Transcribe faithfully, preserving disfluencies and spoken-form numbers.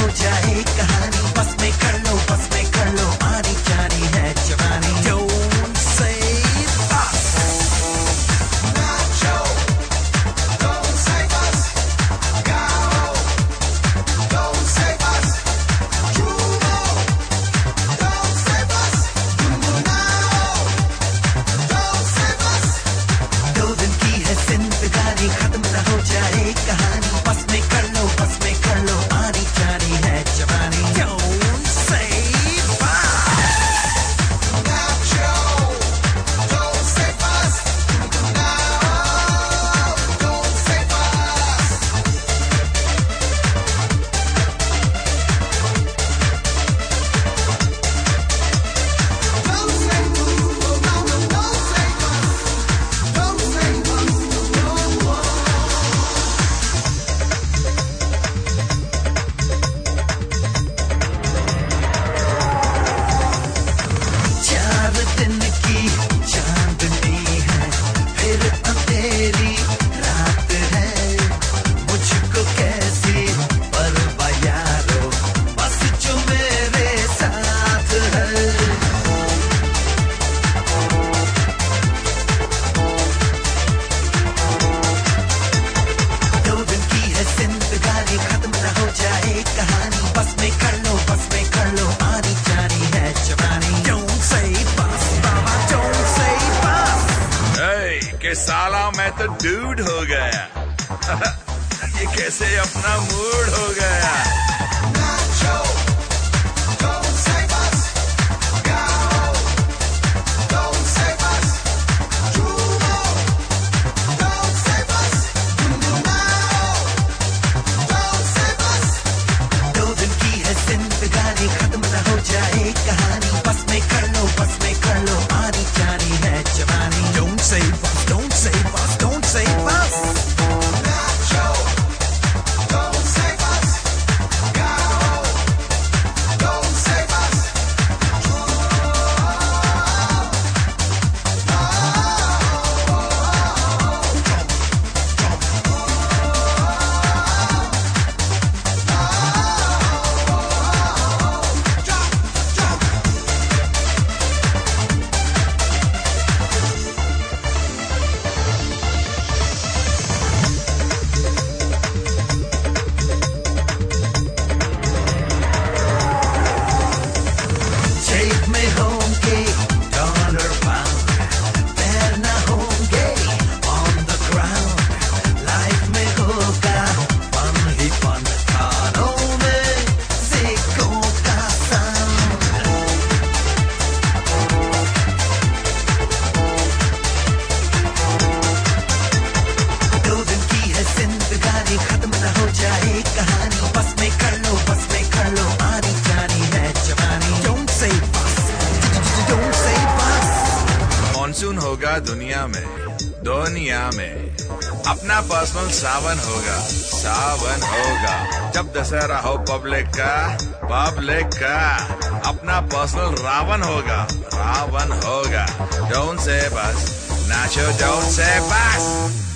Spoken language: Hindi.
जाए कहानी, बस में कर लो बस में कर लो, आनी जानी है जवानी। Don't say bus, Nacho, don't say bus, Gao, don't say bus, Juno, don't say bus, Gungunao, don't say bus। दो दिन की है जिंदगानी, खत्म ना हो जाए कहानी, बस में कर लो बस में कर लो, आनी जानी है जवानी। Don't say bus, Nacho, don't say bus, Gungunao, don't say bus। Don't say bus, no, no, don't say bus, don't say bus, no more। चार दिन की चांदनी है, फिर अंधेरी रात है, मुझको कैसी परवाह यारो, बस जो मेरे साथ है। दो दिन की है जिंदगानी, खत्म ना हो जाए कहानी, बस में कर लो बस में कर लो, आनी जानी है जवानी। Don't say bus, Baba don't say bus। Hey, के साला मैं तो डूड हो गया। ये कैसे अपना मूड हो गया। Nacho, don't say bus, Gao, don't say bus, Juno, don't say bus, Gungunao, don't say bus। दो दिन की है जिंदगानी, खत्म ना हो जाए कहानी, बस में कर लो बस में कर लो, आनी जानी है जवानी। Don't say bus, don't say bus, don't say bus। Nacho, don't say bus, Gao, don't say bus, जेब में होंगे डॉलर पाउंड, पैर ना होंगे on the ground, लाइफ में होगा फन ही फन, कानों में सिक्कों का साउंड। दो दिन की है जिंदगानी, खत्म ना हो जाए कहानी, बस में कर लो बस में कर लो, आनी जानी है जवानी। Don't say bus, don't say bus। Monsoon होगा दुनिया में, दुनिया में अपना पर्सनल सावन होगा, सावन होगा। जब दशहरा हो पब्लिक का, पब्लिक का अपना पर्सनल रावण होगा, रावण होगा। Don't say bus, Nacho, don't say bus।